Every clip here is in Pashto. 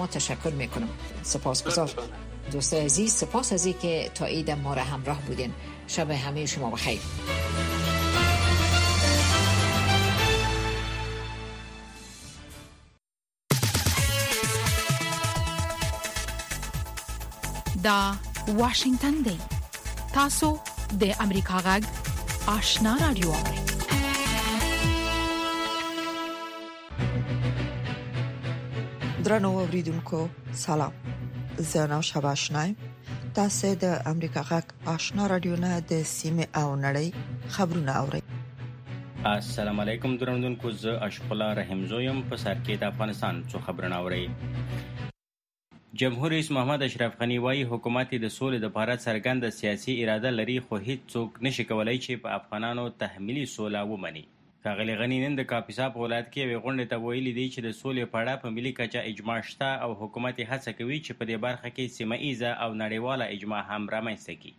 شما تشکر میکنم. سپاسگزار. دوستای عزیز، سپاس از اینکه تا عید ما را همراه بودین. شب همه شما بخیر. دا واشنگتن دی. تاسو د امریکا غږ آشنا رادیو اورئ. درنو اوریدونکو سلام. زه نوشابه آشنایم. تاسو د امریکا غږ آشنا رادیو نه د سیمه او نړۍ خبرونه اورئ. السلام علیکم درنوونکو، زه اشرف الله رحیم زویم. په سر کې د افغانستان څو خبرونه اورئ. جمهور رئیس محمد اشرف غنی وايي حکومت د سولې لپاره څرګنده سیاسي اراده لري، خو هیڅ څوک نشي کولای چې په افغانانو تحمیلي سوله ومني. ښاغلي غنی نن د کاپیسا په ولایت کې یوې غونډې ته ویلي دي چې د سولې په اړه په ملي کچه اجماع شته او حکومت یې هڅه کوي چې په دې برخه کې سیمه ایزه او نړیواله اجماع هم رامنځته کړي.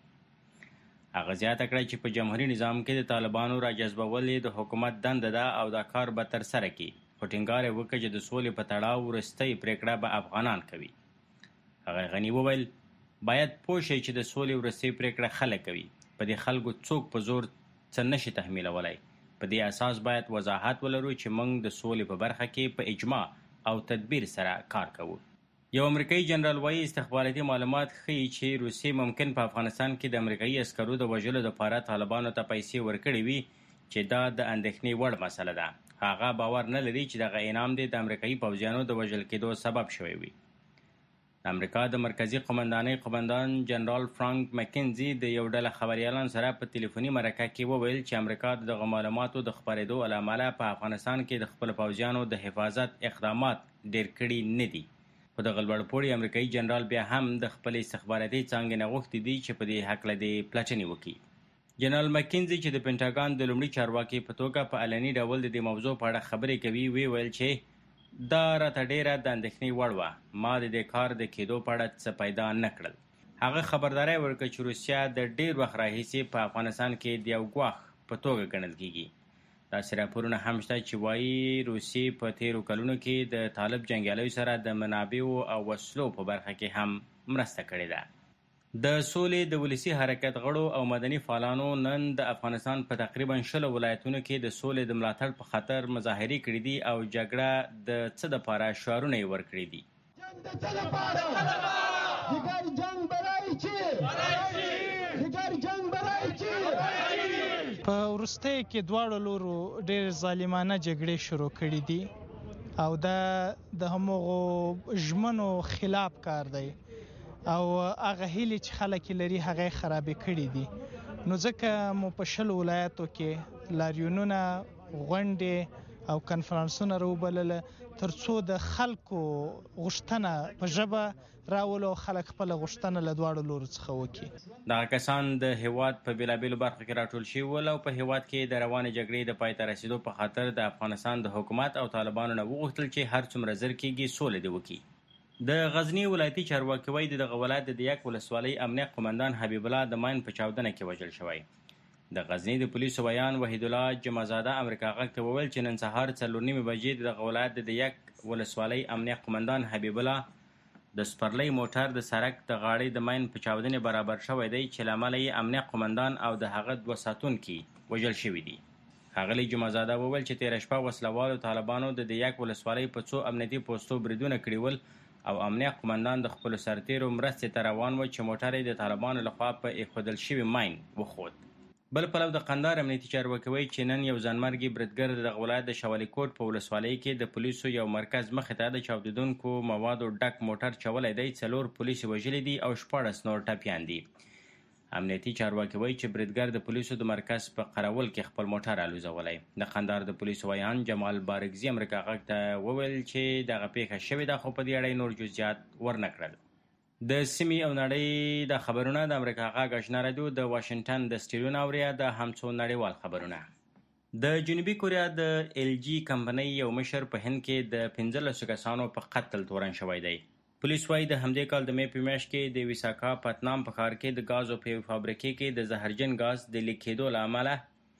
هغه زیاته کړه چې په جمهوریت نظام کې د طالبانو راجذبول د حکومت دنده ده او دا کار به ترسره کړي، خو ټینګار یې وکړ چې د سولې په تړاو وروستۍ پریکړه به افغانان کوي. هغه غنی وویل باید پوه شئ چې د سولې وروستۍ پریکړه خلک کوي، په دې خلکو څوک په زور څه نشي تحمیلولی. په دې اساس باید وضاحت ولرو چې موږ د سولې په برخه کې په اجماع او تدبیر سره کار کوو. یو امریکایي جنرال وايي استخباراتي معلومات ښیي چې روسیې ممکن په افغانستان کې د امریکایي عسکرو د وژلو لپاره طالبانو ته پیسې ورکړې وي، چې دا د اندېښنې وړ مسله ده. هغه باور نه لري چې دغه انعام د امریکایي پوځیانو د وژل کېدو سبب شوی وي. د امریکا د مرکزی قومندانۍ قومندان جنرال فرانک مکنزي د یو ډله خبريالانو سره په ټلیفوني مرکه کې وویل چې امریکا دغه معلوماتو د خپرېدو له امله په افغانستان کې د خپل پوځیانو د حفاظت اقدامات ډېر کړي نه دي. خو دغه لوړپوړي امریکایي جنرال بیا هم د خپل استخباراتي څانګې نه غوښتي دي چې په دې هکله د پلټنې وکړي. جنرال مکنزي چې د پینټاګان د لومړي چارواکي په توګه په علني ډول د دې موضوع په اړه خبرې کوي ویل چې دا راته ډیره د اندېښنې وړ وه، ما د دې کار د کېدو په اړه څه پیدا نه کړل. هغه خبرداری ورکړه چې روسیه د ډېر وخت راهیسې په افغانستان کې د یو ګواښ په توګه ګڼل کېږي. داسې راپورونه هم شته چې وایي روسیې په تیرو کلونو کې د طالب جنګیالیو سره د منابعو او وسلو په برخه کې هم مرسته کړې ده. د سولې د ولسي حرکت غړو او مدني فعالانو نن د افغانستان په تقریبا 20 ولایتونو کې د سولې د ملاتړ په خاطر مظاهرې کړې دي او جګړه د څه دپاره شعارونه یې ورکړي دي. په وروستیو کې دواړو لورو ډېر ظالمانه جګړې شروع کړي دي او دا د همغو ژمنو خلاف کار دی او هغه هیلې چې خلک لري هغه خرابې کړي دي. نو ځکه مو په 20 ولایتو کې لاریونونه، غونډې او کنفرانسونه راوبلله ترڅو د خلکو غوښتنه په ژبه راولو او خلک خپل غوښتنه له دواړو لورو څخه وکړي. دغه کسان د هیواد په بیلابیلو برخو کې راټول شوي ول او په هیواد کې د روانې جګړې د پای ته رسیدو په خاطر د افغانستان د حکومت او طالبانو نه وغوښتل چې هر څومره زر کېږي سوله دې وکړي. د غزنی ولایتي چارواکي وایي دغه ولایت د دیک ولسوالۍ امنیه قومندان حبیب الله د ماین په چاودنه کې وژل شوی. د غزنی د پولیسو ویان وحید الله جمعزاده امریکا غږ ته وویل چې نن سهار 4:30 بجې دغه ولایت د دیک ولسوالۍ امنیه قومندان حبیب الله د سپرلۍ موټر د سړک د غاړې د ماین په چاودنې برابر شوی دی چې له امله یې امنیه قومندان او د هغه 2 ساتونکي وژل شوي دي. ښاغلي جمعزاده وویل چې تېره شپه وسلوالو طالبانو د دیک ولسوالۍ په څو امنیتي پوستو بریدونه کړي ول او امنیه قومندان د خپلو سرتیرو مرستې ته روان و چې موټر یې د طالبانو لخوا په ایښودل شوي ماین وخوت. بل پلو د قندهار امنیتي چارواکي وایي چې نن یو ځانمرګي بریدګر د دغه ولایت د شوالی کوټ په ولسوالۍ کې د پولیسو یو مرکز مخې ته د چاودېدونکو موادو ډک موټر چولی دی. 4 پولیس وژلي دي او 14 نور ټپیان دي. امنیتي چارواکي وایي چې بریدګر د پولیسو د مرکز په قرول کې خپل موټر الوزولی. د قندهار د پولیسو ویان جمال بارګزي امریکا غږ ته وویل چې دغه پیښه شوې ده خو په دې اړه نور جزئیات ورنه کړل. د سیمې او نړۍ د خبرونه د امریکا غږ آشنا رادیو د واشنگټن د سټډیو نه اوري. د همڅو نړیوال خبرونه. د جنوبي کوریا د LG کمپنۍ یو مشر په هند کې د 15 کسانو په قتل تورن شوی دی. پولیس وايي د همدې کال د مې په میاشت کې د ویساکا پتنام په ښار کې د غازو په فابریکې کې د زهرجن غاز د لیک کېدو له امله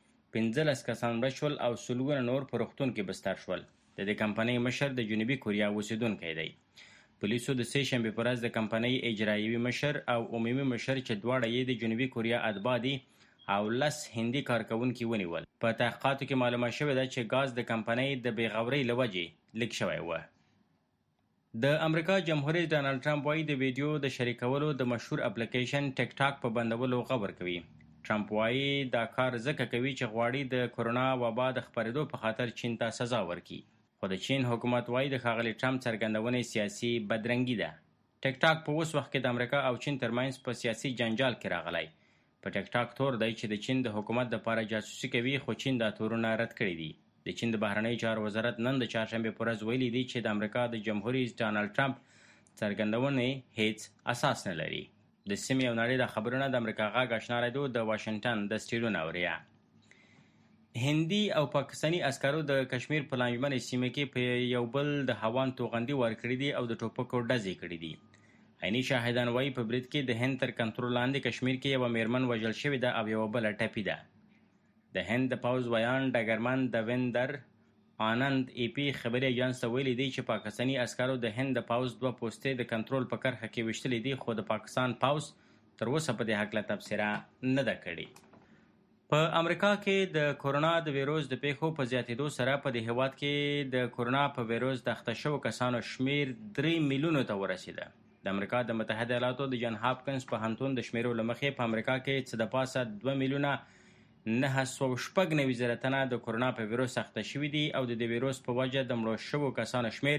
15 کسان مړه شول او سلګونه نور په روغتون کې بستر شول. د دې کمپنۍ مشر د جنوبي کوریا اوسیدونکی دی. پولیسو د سه شنبې په ورځ د کمپنۍ اجرایوي مشر او عمومي مشر چې دواړه یې د جنوبي کوریا اتباع دي او 10 هندي کارکونکي ونیول. په تحقیقاتو کې معلومه شوې ده چې ګاز د کمپنۍ د بېغورۍ له وجې لیک شوی و. د امریکا جمهور رئیس ډانلډ ټرمپ وایي د ویډیو د شریکولو د مشهور اپلیکیشن ټیک ټاک په بندولو غور کوي. ټرمپ وایي دا کار ځکه کوي چې غواړي د کورونا وبا د خپرېدو په خاطر چین ته سزا ورکړي. خو د چین حکومت وایي د ښاغلي ټرمپ څرګندونې سیاسي بدرنګي ده. ټیک ټاک په اوس وخت کې د امریکا او چین ترمنځ په سیاسي جنجال کې راغلی. په ټیک ټاک تور دی چې د چین د حکومت دپاره جاسوسي کوي، خو چین دا تورونه رد کړي دي. د چین د بهرنیو چارو وزارت نن د چهارشنبې په ورځ ویلي دي چې د امریکا د جمهور رئیس ډانلډ ټرمپ څرګندونې هیڅ اساس نه لري. د سیمې او نړۍ د خبرونه د امریکا غږ آشنا راډیو د واشنګټن د سټډیو نه اوریا. هندي او پاکستاني عسکرو د کشمیر په لانجمنې سیمه کې په یو بل د هوان توغندي ورکړي دي او د ټوپکو ډزې کړي دي. عیني شاهدان وایي په برید کې د هند تر کنټرول لاندې کشمیر کې یوه میرمن وژل شوې ده او یوه بله ټپي ده. د هند د پوځ ویان ډګرمن دویندر آنند ای پی خبري ایجنس ته ویلي دی چې پاکستاني عسکرو د هند د پوځ 2 پوستې د کنټرول په کرښه کې ویشتلې دي، خو د پاکستان پوځ تر اوسه په دې هکله تبصره نه ده کړې. په امریکا کې د کورونا د ویروس د پیښو په زیاتېدو سره په دې هیواد کې د کورونا په ویروس د اخته شوو کسانو شمیر 3 میلیونو ته ورسېده. د امریکا د متحده ایالاتو د جان هاپکنز پوهنتون د شمیرو له مخې په امریکا کې څه د پاسه 2 میلیونه 996 تنه د کورونا په ویروس اخته شوي دي او د دې ویروس په وجه د مړو شوو کسانو شمیر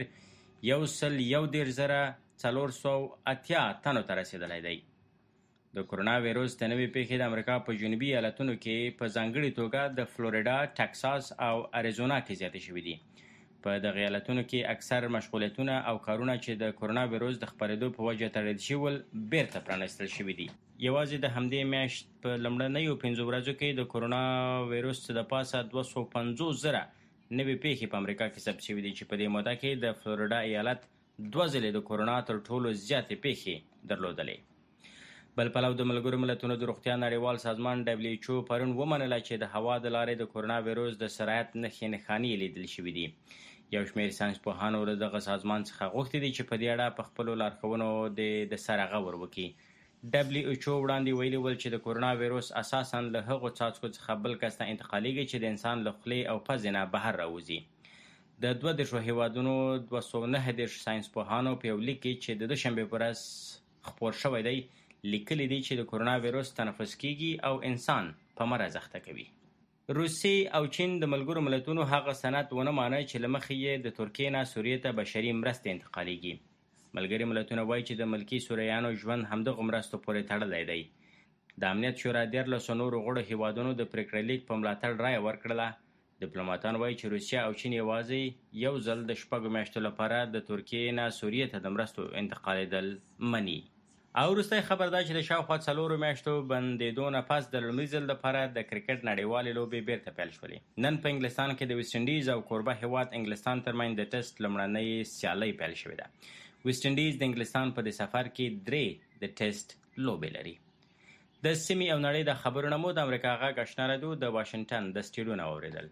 1,480 تنو ته رسېدلی دی. د کورونا ویروس د نوې پیښې د امریکا په جنوبي ایالتونو کې په ځانګړې توګه د فلوریډا، ټکساس او اریزونا کې زیاتې شوي دي. په دغه ایالتونو کې اکثر مشغولیتونه او کارونه چې د کورونا ویروس د خپرېدو په وجه تړل شول بیرته پرانیستل شوي دي. یوازې د همدې میاشت په لومړنیو 5 ورځو کې د کورونا ویروس څه د پاسه 250,000 نوې پیښې په امریکا کې ثبت شوي دي چې په دې موده کې د فلوریډا ایالت 2 ځلې د کورونا تر ټولو زیاتې پیښې درلودلې. بل پلو د ملګرو ملتونو د روغتیا نړیوال سازمان WHO پرون ومنله چې د هوا د لارې د کورونا ویروس د سرایت نښې نښانې لیدل شوي دي. یو شمېر ساینسپوهانو له دغه سازمان څخه غوښتي دي چې په دې اړه په خپلو لارښوونو د سره غور وکړي. WHO وړاندې ویلي ول چې د کورونا ویروس اساساً له هغو څاڅکو څخه بل کس ته انتقالېږي چې د انسان له خولې او پزې نه بهر راوځي. د 22 هیوادونو 209 ساینسپوهانو په یو لیک کې چې د دوشنبې په ورځ خپور شوی دی لیکلي دي چې د کورونا ویروس تنفس کیږي او انسان په مرض اخته کوي. روسیې او چین د ملګرو ملتونو هغه سند ونه مانه چې له مخې یې د ترکیې نه سوریې ته بشري مرستې انتقالېږي. ملګري ملتونه وایي چې د ملکي سوریانو ژوند همدغو مرستو پورې تړلی دی. د امنیت شورا 14 نورو غړو هیوادونو د پریکړې لیک په ملاتړ رایه ورکړله. ډیپلوماتان وایي چې روسیه او چین یوازې یو ځل د 6 میاشتو لپاره د ترکیې نه سوریې ته د مرستو انتقالېدل مني. او وروستی خبر دا چې د شاوخوا 4 میاشتو بندېدو نه پس د لومړي ځل لپاره د کرکټ نړیوالې لوبې بیرته پیل شولې. نن په انګلستان کې د ویسټ انډیز او کوربه هیواد انګلستان ترمنځ د ټیسټ لومړنۍ سیالۍ پیل شوې ده. ویسټ انډیز د انګلستان په دې سفر کې 3 د ټیسټ لوبې لري. د سیمې او نړۍ د خبرونه مو د امریکا غږ آشنا راډیو د واشنګټن د سټډیو نه واورېدل.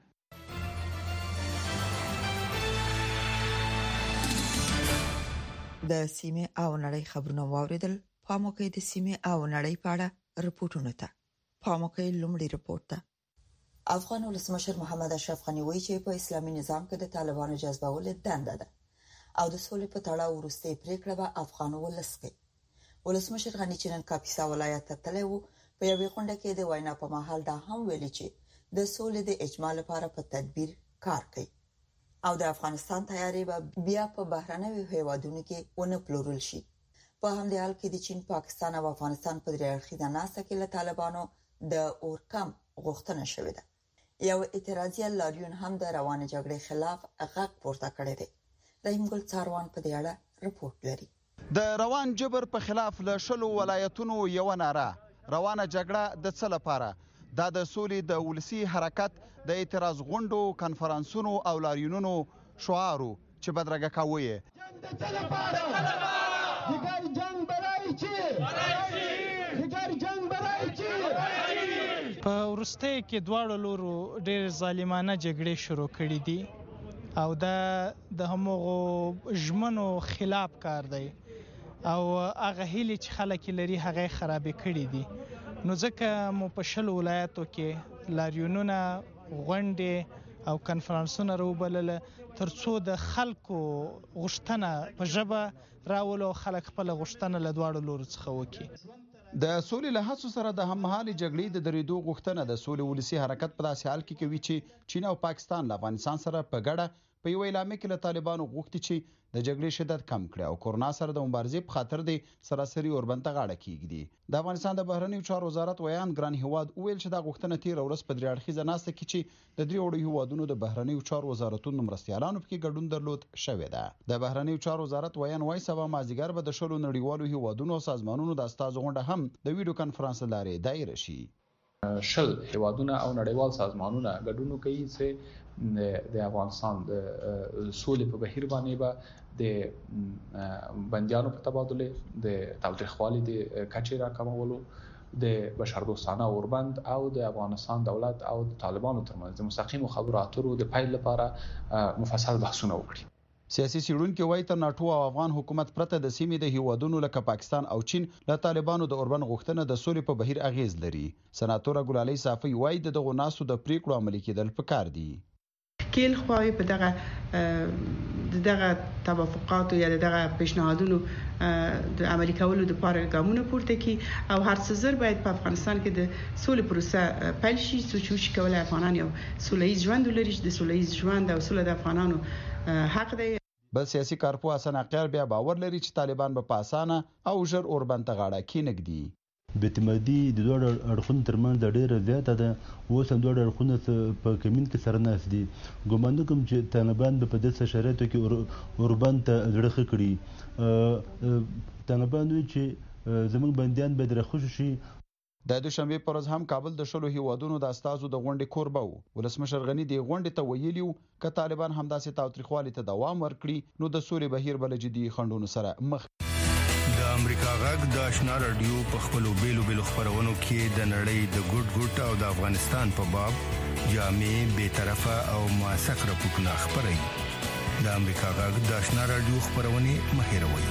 د سیمې او نړۍ خبرونه واورېدل. پام وکړئ د سیمې او نړۍ په اړه رپورټونه ته. پام وکړئ لومړی رپورټ ته. افغان ولسمشر محمد اشرف غنی وایي چې په اسلامي نظام کې د طالبانو جذبول دنده ده او د سولې په تړاو وروستۍ پریکړه به افغان ولس کوي. ولسمشر غنی چې نن کاپیسا ولایت ته تللی و په یوې غونډه کې د وینا په مهال دا هم ویلي چې د سولې د اجماع لپاره په تدبیر کار کوي او د افغانستان تیاری به بیا په بهرنیو هیوادونو کې ونه پلورل شي. په همدې حال کې د چین، پاکستان او افغانستان په درې اړخیزه ناسته کې له طالبانو د اورکم غوښتنه شوې ده. یو اعتراضي لاریون هم د روانه جګړې خلاف غږ پورته کړی دی. رحیم ګل څاروان په دې اړه رپورټ لري. د روان جبر په خلاف له 20 ولایتونو یو ناره روانه جګړه د څه لپاره؟ دا د سولې د ولسی حرکت د اعتراض غونډو، کنفرانسونو او لاریونونو شعارو چې بدرګه کاوه. په وروستۍ کې دواړو لورو ډېر ظالمانه جګړې شروع کړې دي او دا د همغو ژمنو خلاف کار دی او هغه هیلې چې خلک لري هغه خرابې کړي دي. نو ځکه مو په 10 ولایتو کې لاریونونه، غونډې او کنفرانسونه راوبلل ترڅو د خلکو غوښتنه په ژبه راولو، خلک خپل غوښتنه له دواړو لورو څخه وکړي. د سولې له هڅو سره د هممهالې جګړې د درېدو غوښتنه د سولې ولسي حرکت په داسې حال کې کوي چې چین او پاکستان له افغانستان سره په ګډه په یو اعلامیه کې له طالبانو غوښتي چې د جګړې شدت کم کړي او کورونا سره د مبارزې په خاطر د سراسري اوربند ته غاړه کیږدي. د افغانستان د بهرنیو چارو وزارت ویان ګران هیواد ویل چې دا غوښتنه تیر ورځ په 3 اړخیزه ناسته کې چې د 3 وړو هیوادونو د بهرنیو چارو وزارتونو مرستیالانو پکې ګډون درلود شوې ده. د بهرنیو چارو وزارت ویان وایي سبا مازیګر به د 10 نړیوالو هیوادونو او سازمانونو د استازو غونډه هم د ویډیو کانفرنس لارې دایره شي. 10 هیوادونه او نړیوال سازمانونه ګډون کوي چې د افغانستان د سولې په بهیر باندې به د بندیانو په تبادله، د تاوتریخوالي د کچې راکمولو، د بشردوستانه اوربند او د افغانستان دولت او د طالبانو ترمنځ د مستقیمو خبرو اترو د پیل لپاره مفصل بحثونه وکړي. سیاسي څېړونکي وایي تر ناټو او افغان حکومت پرته د سیمې د هیوادونو لکه پاکستان او چین له طالبانو د اوربند غوښتنه د سولې په بهیر اغیز لري. سناتور ګلالۍ صافی وایي دغه ناسو د پریکړو عملي کېدل پکار دي. کېل خواهی په دغه توافقات یا دغه پیشنهادونو د عملي کولو لپاره ګامونه پورته کی او هر څه زر باید په افغانستان کې د سولې پروسه پیل شي چې کولای افغانان یو سولهییز ژوند ولري. د سولهییز ژوند او سوله د افغانانو حق دی. بل سیاسي کارپوه حسن عقیل بیا باور لري چې طالبان به په اسانه او ژر اوربند ته غاړه کېنږدي. بې اعتمادي د دوه اړخونو ترمنځ ډیره زیاته ده. اوس هم دوه اړخونه په کمین کې سره ناست دي. ګومان کوم چې طالبان به په داسې شرایطو کې اوربند ته زړه ښه کړي. طالبان وایي چې زموږ بندیان باید راخوشي شي. د دوشنبه پر ورځ هم کابل د 10 هیوادونو د استازو د غونډې کوربه و. ولسمشر غنی د غونډې ته ویلیو ک طالبان هم داسې تاوتریخوالي ته دوام ورکړي نو د سولې بهیر بل جدي خنډونو سره مخ. د امریکا غږ د آشنا رادیو په خپلو بیلو خبرونو کې د نړۍ د ګډ او د افغانستان په باب جامع، بی‌طرفه او موثق راپورټونه خپروي. د امریکا غږ د آشنا رادیو خبرونه مهیروي.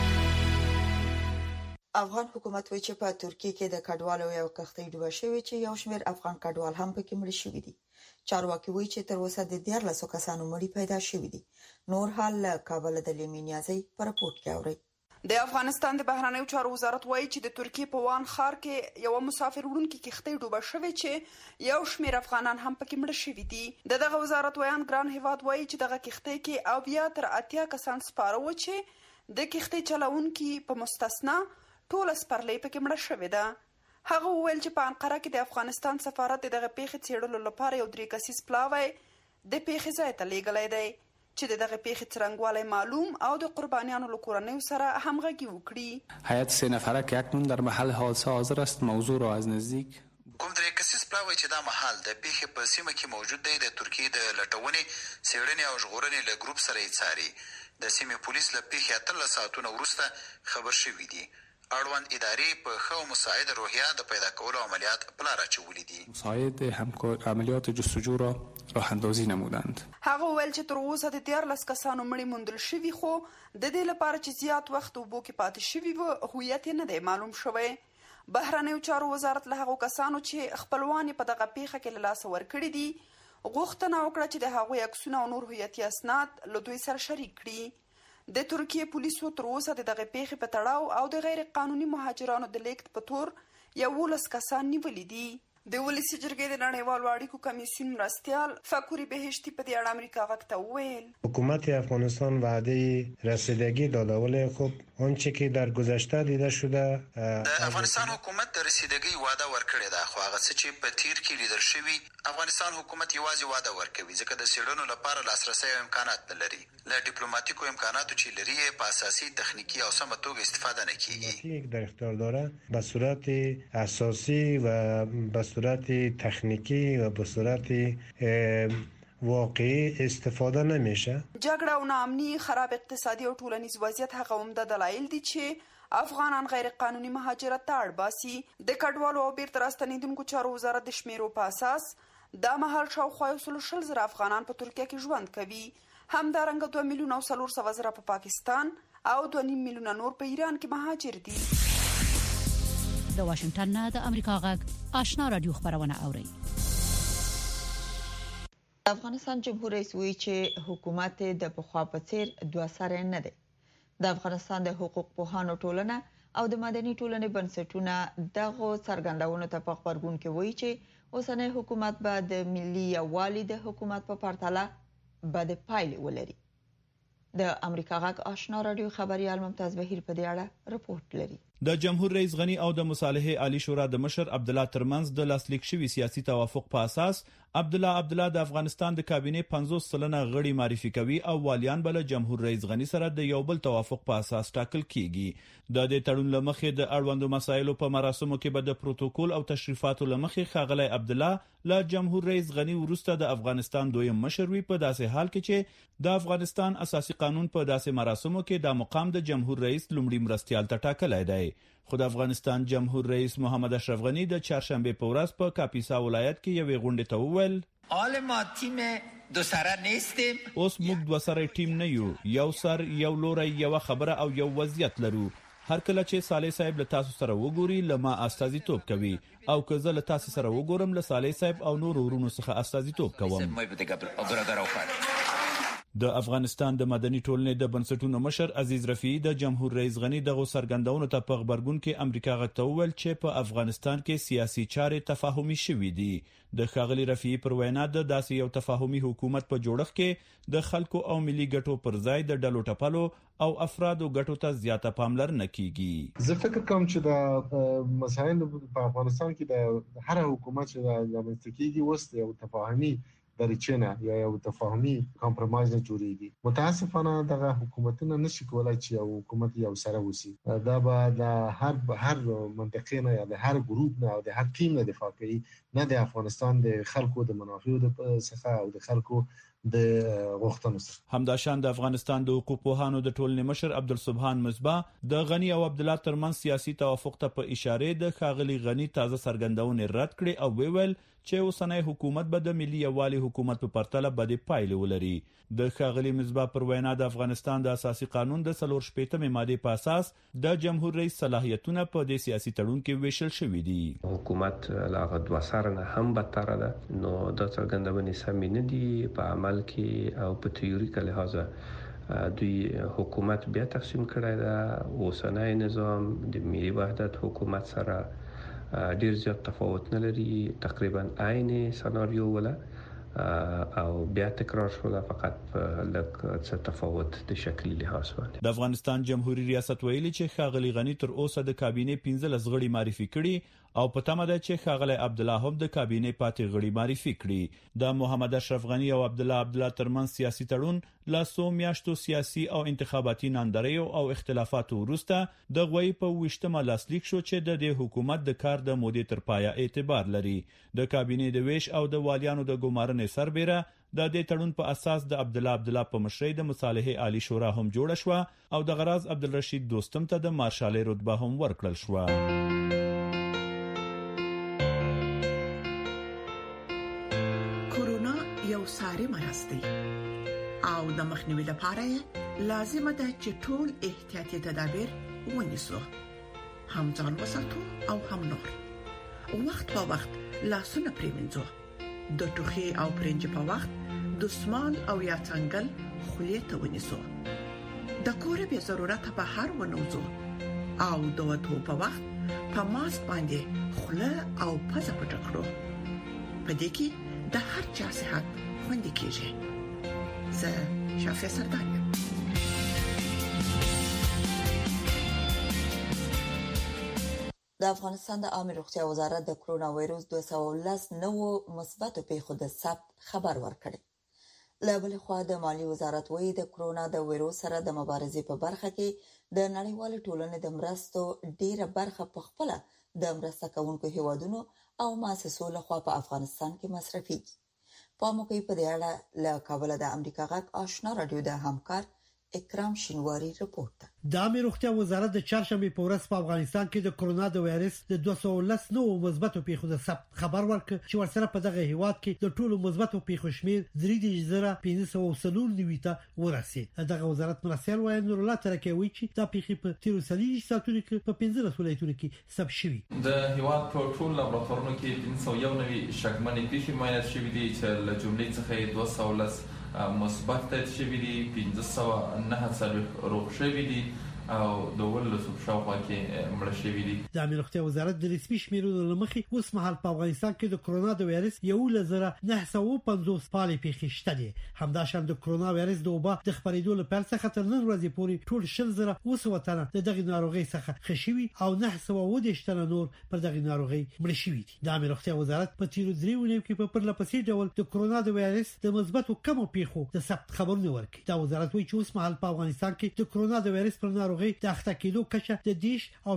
افغان حکومت وایي چې په ترکیه کې د کډوالو یو کښتۍ ډوبه شوې چې یو شمېر افغان کډوال هم پکې مړ شوي دي. چارواکي وایي چې تر اوسه د 14 کسانو مړي پیدا شوي دي. نور حال له کابل د لیمینیازي پر رپورت کې اوري. د افغانستان د بهرنیو چارو وزارت وایي چې د ترکیه په وان ښار کې یو مسافر وړونکي کښتۍ ډوبه شوې چې یو شمېر افغانان هم پکې مړه شوي دي. دغه وزارت ویان ګران هیواد وایي چې دغه کښتۍ کې او بیا تر 80 کسان سپاره و چې د کښتۍ چلونکي په مستثنا ټول سپرلۍ پکې مړه شوې ده. هغه وویل چې په انقره کې د افغانستان سفارت دغه پیښې څېړلو لپاره یو 3 کسیز پلاوی د پیښې ځای ته لیږلی دی چې دغه پیښې څرنګوالی معلوم او د قربانیانو له کورنیو سره همغږي وکړي. هیئت 3 نفره که اکنون در محل حادثه حاضر است موضوع را از نزدیک کوم 3 کسیز پلاوی چې دا محل د پیښې په سیمه کې موجود دی د ترکیې د لټونې، څېړنې او ژغورنې له ګروپ سره یې څاري. د سیمې پولیس له پیښې 18 ساعتونه وروسته خبر شوي دي. اړوند ادارې په ښه مساعد روحیه د پیدا کولو عملیات په لار اچولي دي. مساعد عملیات جستجو را راه اندازی نمودند. هغه ویل چې تر اوسه د 14 کسانو مړي موندل شوي خو د دې لپاره چې زیات وخت اوبو کې پاتې شوي و هویت یې نه دی معلوم شوی. بهرنیو چارو وزارت له هغو کسانو چې خپلوان په دغه پیښه کې له لاسه ورکړي دي غوښتنه وکړه چې د هغوی عکسونه او نور هویتي اسناد له دوی سره شریک کړي. د ترکیې پولیسو تر اوسه دغه پیښې په تړاو او د غیر قانوني مهاجرانو د لیږد په تور 11 کسان نیولي دي. د ولسي جرګې د نړیوالو اړیکو کمیسیون مرستیال فکوری بهشتی په دې اړه امریکا غږ ته وویل حکومت افغانستان وعده رسیدگی داده ولی خب آنچه که در گذشته دیده شده د افغانستان حکومت د رسیدګۍ وعده ورکړې ده خو هغه څه چې په تیر کې لیدل شوي افغانستان حکومت یوازې وعده ورکوي ځکه د څېړنو لپاره لاسرسی او امکانات نه لري. له ډیپلوماتیکو امکاناتو چې لري په اساسي تخنیکي او سمه توګه استفاده نه کیږي. در اختیار داره به صورت اساسی و به صورت تخنیکی و به صورت واقعي استفاده نمیشه. جګړه او ناامني، خراب اقتصادي او ټولنیز وضعیت هغه عمده دلایل دي چې افغانان غیر قانوني مهاجرت ته اړ باسي. د کډوالو او بیرته راستنېدونکو چارو وزارت د شمیرو په اساس دا مهال شاوخوا 120,000 افغانان په ترکیه کې ژوند کوي. همدارنګه 2 میلیونه او 400 زره په پاکستان او 2.5 میلیونه نور په ایران کې مهاجر دي. د واشنگټن نه د امریکا غږ آشنا رادیو خبرونه اوري. افغانستان جمهور رئیس وایي چې حکومت د پخوا په څیر دوه سره نه دی. د افغانستان د حقوق پوهانو ټولنه او د مدني ټولنې بنسټونه دغه څرګندونو ته په خبرګون کې وایي چې اوسنی حکومت به د ملي یووالي د حکومت په پرتله بد پایلې ولري. د امریکا غږ آشنا رادیو خبريال ممتاز بهیر په دې اړه رپورټ لري. د جمهور رئیس غنی او د مصالحه عالی شورا د مشر عبد الله ترمنځ د لاسلیک شوی سیاسي توافق په اساس عبد الله د افغانستان د کابینه 50 سلنه غړي معرفي کوي او والیان بل جمهور رئیس غنی سره د یو بل توافق په اساس ټاکل کیږي. د دې تړون لمخې د اړوندو مسایلو په مراسمو کې به د پروتوکول او تشریفاتو لمخې خاغلی عبد الله له جمهور رئیس غنی وروسته د افغانستان دویم مشر وي په داسې حال کې چې د افغانستان اساسي قانون په داسې مراسمو کې د مقام د جمهور رئیس لومړي مرستيال ته ټاکلی دی. خو د افغانستان جمهور رئیس محمد اشرف غنی د چهارشنبه په ورځ په کاپیسا ولایت کې یوې غونډې ته وویل حال ما تیم دو سره نیستیم. اوس موږ دوه سره ټیم نه یو، یو سر، یو لوري، یو خبره او یو وضعیت لرو. هر کله چې صالح صاحب له تاسو سره وګوري لما استازیتوب کوي او که زه له تاسو سره وګورم له صالح صاحب او نور ورونو څخه استازیتوب کوم. د افغانستان د مدني ټولنې د بنسټونو مشر عزیز رفیعي د جمهور رئیس غنی دغه سرګندونو ته په خبرګون کې امریکا غږ ته وویل چې په افغانستان کې سیاسي چارې تفاهمي شوې دي. د ښاغلي رفیعي پر وینا د داسې یو تفاهمي حکومت په جوړښت کې د خلکو او ملي ګټو پر ځای د ډلو ټپلو او افرادو ګټو ته زیاته پاملرنه کیږي. زه فکر کوم چې د مسایل په افغانستان کې د هر حکومت چې د منځکیږي وسته یو تفاهمي درچنه یا یو تفاهمي کمپرمایز نه جوړیږي. متاسفانه دغه حکومتونه نشي کولای چې یو حکومت یو سره وسی. دا به د هر منطقې نه یا د هر ګروپ نه او د هر ټیم نه دفاع کوي، نه د افغانستان د خلکو د منافعو د څخه او د خلکو د غوښتنو سره. همداشان د افغانستان د حقوق پوهانو د ټولنې مشر عبدالسبحان مصباح د غنی او عبد الله ترمنځ سیاسي توافق ته په اشاره د ښاغلي غنی تازه سرګندونې رد کړې او ویل چې اوسنی حکومت به د ملي یووالي حکومت په پرتله بد پایلې ولري. د ښاغلي مصباح پر وینا د افغانستان د اساسي قانون د 4 ماده په اساس د جمهور رئیس صلاحیتونه په دې سیاسي تړون کې ویشل شوې دي. حکومت لاغه دوه سره نه هم بدتر ده، نو د څرګندونې سم نه دي په عمل کې او په تیوریک لحاظ دوی حکومت بیا تقسیم کړی دا. اوسنی نظام د ملي وحدت حکومت سره ډیر زیات تفاوت نه لري، تقریبا عین سناریو ولا او بیا تکرار شول، فقط لږ څه تفاوت د شکلی لحاظ باندې. د افغانستان جمهوریت ریاست ویلي چې ښاغلي غنی تر اوسه د کابینه 15 غړي معرفي کړي او په تمه ده چې ښاغلی عبد الله هم د کابینه پاتې غړي معرفي کړي. د محمد اشرف غنی او عبد الله ترمنځ سیاسي تړون لا څو میاشتو سیاسي او انتخاباتي ناندریو او اختلافاتو وروسته د غوي په 28 لاسلیک شو چې د دې حکومت د کار د مودې تر پایه اعتبار لري. د کابینه د ویش او د والیانو د ګمارنې سربېره د دې تړون په اساس د عبد الله په مشرۍ د مصالحه عالی شورا هم جوړ شو او د غراز عبدالرشید دوستم ته د مارشالۍ رتبه هم ورکړل شو. کورونا یو ساري مرض دی او د مخنیوي لپاره لازم ده چې ټول احتیاطي تدابیر ونیسو، هم ځان وساتو او هم نور. وخت په وخت لاسونه پریمنځو، د ټوخي او پرنج په وخت دستمال او یا څنګل خولې ته ونیسو. د کور به ضرورت په هر ونوزو او د وټو په وخت په ماسک باندې خوله او پزه پټ کړو. په دې کې د هر چا صحت خوندي کیږي. زه شافعي سردار یم. د افغانستان د عامه روغتیا وزارت د کرونا وایروس 219 نوو مثبتو پیښو د ثبت خبر ورکړ. له بل خوا د مالی وزارت وایي د کرونا د وایروس سره د مبارزې په برخه کې د نړیوال ټولنې د مرستو ډیره برخه په خپل د مرسته کوونکو هیوادونو او مؤسسو لخوا په افغانستان کې مصرفيږي. په موقع په دې اړه له کابل د امریکا غږ آشنا رادیو د همکار اکرام شینواری رپورت. د عامه روغتیا وزارت د چهارشنبه په ورځ په افغانستان کې د کرونا د وایرس د 210 نوو مثبتو پیښو د ثبت خبر ورکړ چې ورسره په دغه هیواد کې د ټولو مثبتو پیښو شمیر 3,590 ته ورسید. دغه وزارت مرسل وایي نور الله ترکوي چې دا پیښې په 13 ساعتونو کې په 15 ولایتونو کې ثبت شوې. د هیواد په ټول لابراتوارونو کې 391 شکمنې پیښې معاینه شوې دي چې له جملې څخه 210 مثبت تایید شوي دي، 1509 روغ شوي دي او د ولسو شاوخوا کې مړه شوي دي. د عامه روغتیا وزارت د رسمي شمیرو له مخې اوس مهال په افغانستان کې د کرونا د وایرس 1,950 پالې پیښې شته دي. همداشان د کرونا وایرس د وبا د خپرېدو لپاره څخه تر نن ورځې پورې ټول 10,000 تنه د دغه ناروغي څخه خښوي او 910 تنه نور پر دغه ناروغي مړه شوي دي. د عامه روغتیا وزارت په تیرو 3 ونیو کې په پرلپسې ډول د کرونا د وایرس د مثبتو کمو پیښو د ثبت خبرونه ورکړي. دا وزارت وایي چې اوس مهال په افغانستان کې د کرونا د وایرس پر ناروغي د اخته کېدو کچه د 10 او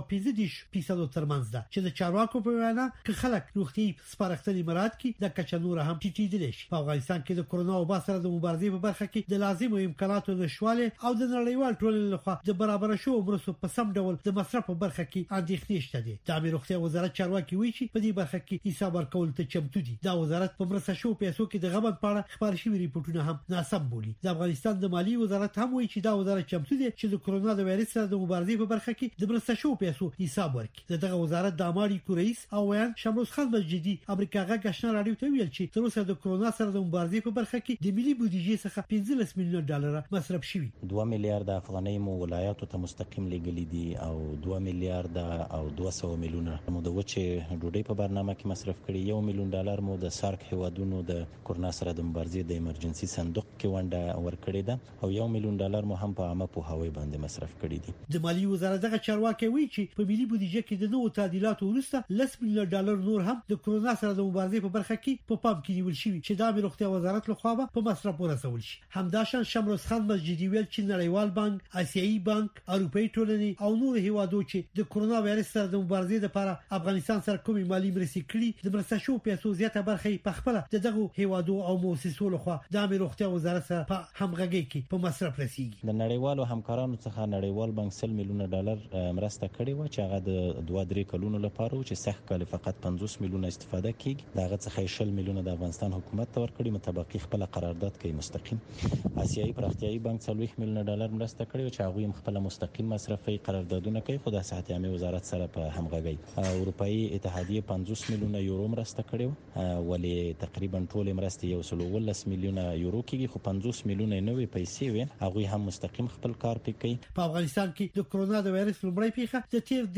15% ترمنځ ده چې د چارواکو په وینا که خلک روغتي سپارښتنې مراعات کړي د کچه نور هم ټیټېدلی شي. په افغانستان کې د کرونا وبا سره د مبارزې په برخه کې د لازمو امکاناتو نشواله او د نړیوال ټولنې لخوا د برابر شوو مرستو په سم ډول د مصرف په برخه کې اندېښنې شته دي. د عامه روغتیا وزارت چارواکي وایي چې په دې برخه کې حساب ورکول ته چمتو دي. دا وزارت په مرسته شو پیسو کې د غبن پاړه خبر شوی ریپورتونه هم ناسم بولي. د افغانستان د مالی وزارت هم وایي چې دا وزارت چمتو دي چې د کرونا د وایرس سره د مبارزې په برخه کې د مرسته شو پیسو حساب ورکړي. دغه وزارت د اماري کورئیس او ویان شمروز خان مسجدي امریکا غږ آشنا رادیو ته ویل چې تر اوسه د کرونا سره د مبارزې په برخه کې د ملي بودیجې څخه 15 میلیون ډالر مصرف شوي. 2 میلیارډ افغانۍ مو ولایاتو ته مستقیم لګلې دي او 2 میلیارډ او 200 میلیونه مو د وچه ډوډۍ په برنامه کې مصرف کړي. 1 میلیون ډالر مو د سارک هیوادونو د کرونا سره د مبارزې د ایمرجنسي صندوق کې ونډه ورکړې ده او 1 میلیون ډالر مو هم په عامه پوهاوی باندې مصرف کړي دي. د مالی وزارت دغه چارواکي وایي چې په ملي بودیجه کې د نوو تعدیلاتو وروسته 10 میلیون ډالر نور هم د کرونا سره د مبارزې په برخه کې په پام کې نیول شوی چې د عامه روغتیا وزارت لخوا په مصرف ورسول شي. همداشان شمروز خان مسجدي ویل چې نړیوال بانک، آسیایي بانک، اروپאי ټولنې او نور هیوادو چې د کرونا وایرس سره د مبارزې لپاره افغانستان سره کومي مالی مرستې کړي د مرسته شو پیسو زیاته برخه په خپل دغه هیوادو او مؤسسو لخوا د عامه روغتیا وزارت سره په همغږي کې په مصرف رسیږي. د نړیوالو همکارانو څخه نړیوال بانک 100 میلیونه ډالر مرسته کړې و چې هغه د 2-3 کلونو لپاره چې سخت کال فقط 50 میلیونه استفاده کیږي. دغه څخه 20 میلیونه د افغانستان حکومت ته ورکړي متبقي خپل قرارداد کوي مستقیم. آسیایي پراختیایي بانک 40 میلیونه ډالر مرسته کړې چې هغه خپل مستقیم مصرفي قراردادونه کوي خو د صحت عامه وزارت سره په همغږي. اروپאי اتحادیه 50 میلیونه یورو مرسته کړې ولی تقریبا ټول مرستې 110 میلیونه یورو کېږي خو 50 میلیونه نوې پیسې وي هغه هم مستقیم خپل کار کوي. په افغانستان کې د کرونا د وایرس لومړی پیښه د تیر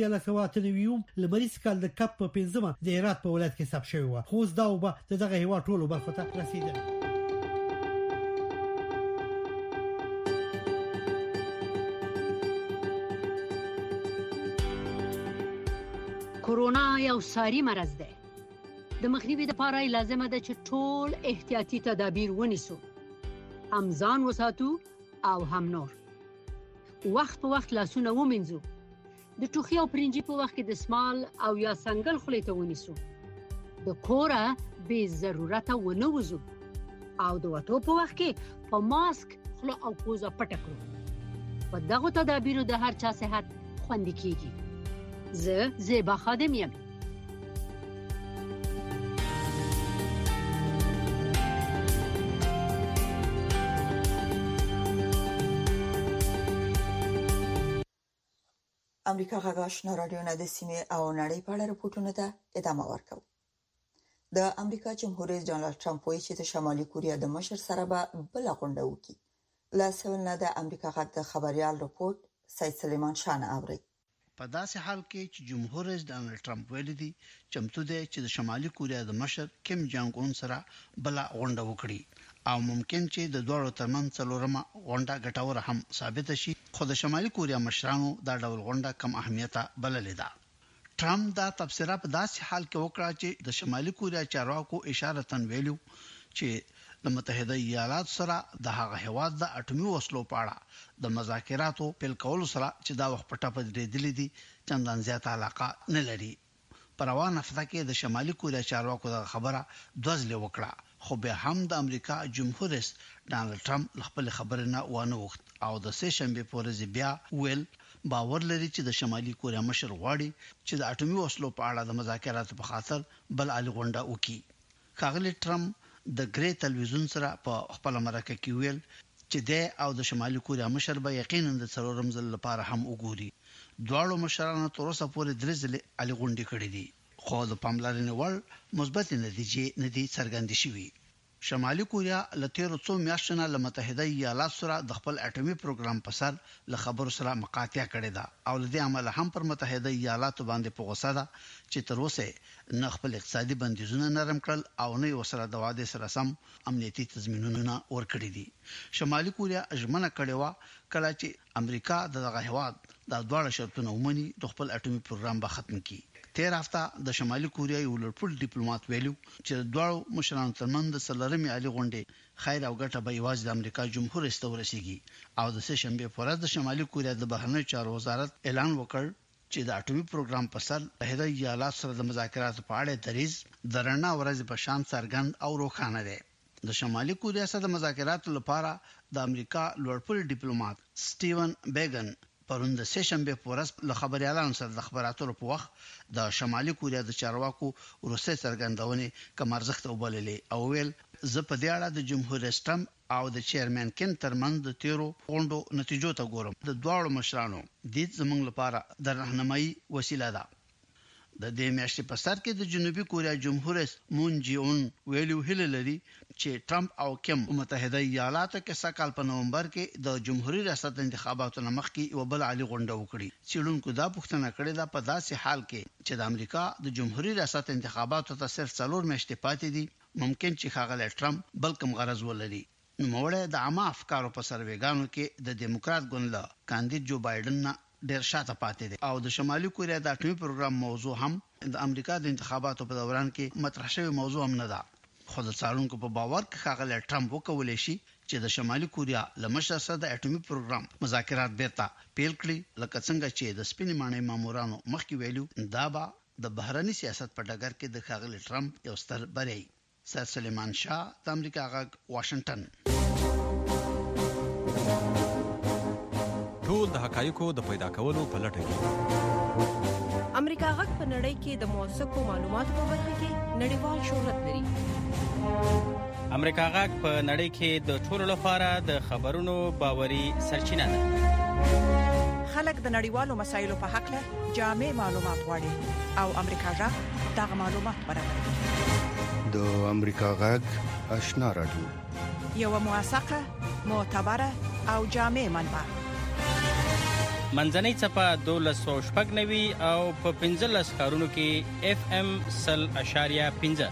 1990 لمریز کال د کپ په 15 د هرات په ولایت کې ثبت شوی و. خو دا وبا دغه هیواد ټولو برخو ته رسیدله. کرونا یو ساري مرض دی. د مخنیوي لپاره لازمه ده چې ټول احتیاطي تدابیر ونیسو. هم ځان وساتو او هم نور. وخت په وخت لاسونه ومینځو. د ټوخي او پرنجي په وخت کې د سمال او یا سنگل خولې ته ونیسو. د کوره بې ضرورت ونه وځو او د وټو په وخت کې په ماسک خوله او پوزه پټه کړو. په دغه تدابیرو د هر چا صحت خوندي کیږي. زه زیبا خادم یم. امریکا غږ آشنا رادیو نه د سیمې او نړۍ په اړه راپورټونه ته ادامه ورکوي. د امریکا جمهور رئیس ډانلډ ټرمپ وایي چې د شمالي کوریا د مشر سره به بل غونډه وکړي. لا سوال نه د امریکا غږ د خبريال رپورت سید سلیمان شاه اوري. په داسې حال کې چې جمهور رئیس ډانلډ ټرمپ ویلي دی چمتو دی چې د شمالي کوریا د مشر کیم جانګ اون سره بل غونډه وکړي او ممکن چې د دوه ترمن څلورمه غونډه ګټوره هم ثابت شي. خو د شمالي کوریا مشرانو دا ډول غونډه کم اهمیت بللې ده. ټرمپ دا تبصره په داسې حال کې وکړه چې د شمالي کوریا چارواکو اشاره تن ویلو چې د متحده ایالاتو سره د هغه هواد د اټومي وسلو په اړه د مذاکراتو پیل کول سره چې دا وخت په ټاپه درېدلې دي چندان زیات علاقه نه لري. په روانه هفته کې د شمالي کوریا چارواکو د خبره دوزلې وکړه خو به هم د امریکا جمهور رئیس ډانلډ ټرمپ خپل خبره نه وانه وخت او د سه شنبه پورې بیا ویل باور لري چې د شمالي کوریا مشر غواړي چې د اټومي وسلو په اړه د مذاکراتو په خاطر بل عالی غونډه وکړي. ښاغلي ټرمپ د ګری تلویزیون سره په خپل مرکه کې ویل چې د او د شمالي کوریا مشر به یقینا د څلورم ځل لپاره هم وګوري. دواړو مشرانو تر اوسه پورې درې ځلې عالی غونډې کړې دي خو د پاملرنې وړ مثبت نتیجې نه دي څرګندې شوې. شمالي کوریا له تیرو څو میاشتو نه له متحده ایالاتو سره د خپل اټومي پروګرام په سر له خبرو سره مقاطعه کړې ده او له دې عمله هم پر متحده ایالاتو باندې په غوسه ده چې تر اوسه نه خپل اقتصادي بندیزونه نرم کړل او نه یو سره د واده سره سم امنیتي تضمینونه ورکړي دي. شمالي کوریا ژمنه کړې و کله چې امریکا دغه هیواد د دواړو شرطونو ومني د خپل اټومي پروګرام به ختم کړي. تیر هفته د شمالي کوریا یو لوړپوړ ډیپلوماټ ویلو چې د دواړو مشرانو ترمنځ د سلرمي عالی غونډې خیر او ګټه به یوازې د امریکا جمهور رئیس ته ورسیږي او د سه شنبه پر ورځ د شمالي کوریا د بهرنیو چارو وزارت اعلان وکړ چې د اټومي پروګرام په سر متحده ایالاتو سره د مذاکراتو په اړه دریځ د رڼا ورځ په شان څرګند او روښانه دی. د شمالي کوریا سره د مذاکراتو لپاره د امریکا لوړپوړ ډیپلوماټ سټیون بیګن پرون د سه شنبه پورس له خبريالانو سره د خبراتو په وخت د شمالي کوریا د چارواکو روسي څرګندونه کوم ارزښت وبللې او ویل زه په دې اړه د جمهور رئیس ټرمپ او د چیرمن کین ترمنځ د تیرو غونډو نتیجو ته ګورم. د دواړو مشرانو د زمنګ لپاره د راهنمایي وسیله ده. د دې میاشتې په سر کې د جنوبي کوریا جمهور رئیس مون جی اون ویلو هله لري چې ټرمپ او کیم متحده ایالاتو کې سکهال په نومبر کې د جمهوریت ریاست انتخاباتو مخکې یو بل عالی غونډه وکړي. چیرونکو دا پوښتنه کړې ده په داسې حال کې چې د امریکا د جمهوریت ریاست انتخاباتو ته صرف 4 میاشتې پاتې دي ممکن چې ښاغلی ټرمپ بل کوم غرض ولري. نوموړی د عامه افکارو په سروېګانو کې د دیموکرات ګوند له کاندید جو بایدن نه ډیر شاته پاتې دي او د شمالي کوریا د اټومي پروګرام موضوع هم د امریکا د انتخاباتو په دوران کې مطرح شوی موضوع هم نه ده. خو د څارونکو په باور کې ښاغلی ټرمپ وکولای شي چې د شمالي کوریا له مشر سره د اټومي پروګرام مذاکرات بیرته پیل کړي لکه څنګه چې د سپینې ماڼۍ مامورانو مخکې ویلو دا به د بهرني سیاست په ډګر کې د ښاغلی ټرمپ یو ستر بری. سر سلیمان شاه د امریکا غږ واشنگټن. ټول د حقایقو د پیدا کولو په لټه کې امریکا غږ په نړۍ کې د موثقو معلوماتو په برخه کې نړیوال شهرت لري. امریکا غږ په نړۍ کې د ټولو لپاره د خبرونو باوري سرچینه ده. خلک د نړیوالو مسایلو په حق له جامع معلومات غواړي او امریکا غږ دغه معلومات برابروي. د امریکا غږ آشنا رادیو یو موثقه معتبره او جامع منبع. منځنۍ چپه 1290 او په 15 ښارونو کې FM 100.5.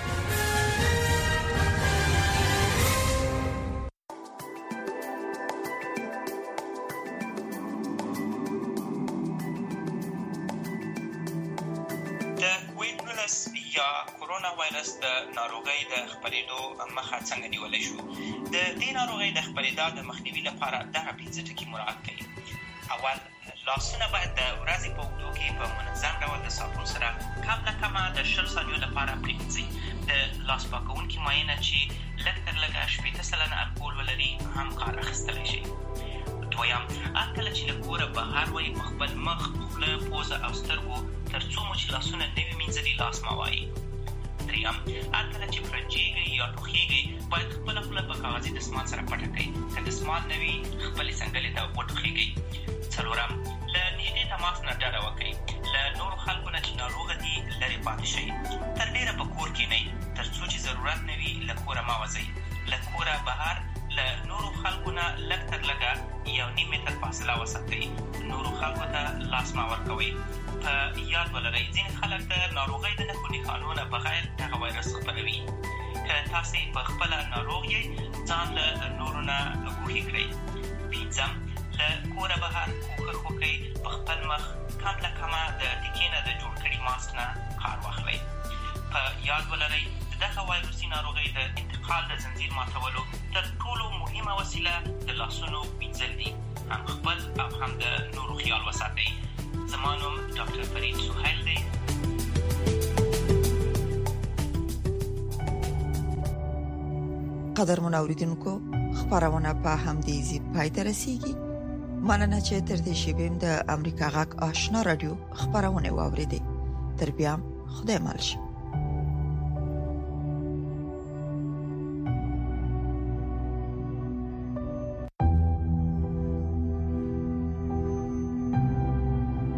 کورونا وایرس د ناروغۍ د خپرېدو مخه څنګه نیولای شو؟ د دې ناروغۍ د خپرېدا د مخنیوي لپاره دغه 15 ټکي مراعات کړئ. اول، لاسونه باید د ورځې په اوږدو کې په منظم ډول د صابون سره کم نه کمه د 20 ثانیو لپاره پرېمنځئ. د لاس پاکونکي مایعونه چې لږ تر لږه 80% الکول ولري هم کار اخیستلی شي. دویم، هر کله چې له کوره بهر وئ په خپل مخ، خوله، پوزه او سترګو تر څو مو چې لاسونه نه وي مینځلي لاس مه وایئ. دریم، هر کله چې پرنجېږئ یا ټوخېږئ باید خپله خوله په کاغذي دستمال سره پټه کړئ. که دستمال نه وي خپلې څنګلې ته وټوخېږئ. څلورم، له نږدې تماس نه ډډه وکړئ. له نورو خلکو نه چې ناروغه دي لرې پاتې شئ. تر ډېره په کور کښېنئ تر څو چې ضرورت نه وي له کوره مه وځئ. له کوره بهر له نورو خلکو نه لږ تر لږه 1.5 متر فاصله وساتئ. نورو خلکو ته لاس مه ورکوئ. په یاد ولرئ ځینې خلک د ناروغۍ د نښو نښانو نه بغیر دغه وایرس خپروي. که تاسې په خپله ناروغ یې ځان له نورو نه ګوښې کړئ. پنځم، له کوره بهر کوښښ وکړئ په خپل مخ کم له کمه د ټیکې نه د جوړ کړي ماسک نه کار واخلئ. په یاد ولرئ دغه وایروسي ناروغۍ د انتقال د زنځیر ماتولو تر ټولو مهمه وسیله د لاسونو مینځل دي. هم خپل او هم د نورو خیال وساتئ. زما نوم ډاکټر فرید سهیل دی. قدر منوریدونکو خبرونه په همدې زی پای ته رسیدي. مننه چې تر دې شیبې د امریکا غږ آشنا رادیو خبرونه واوریدي. تر بیا خدای مالشه.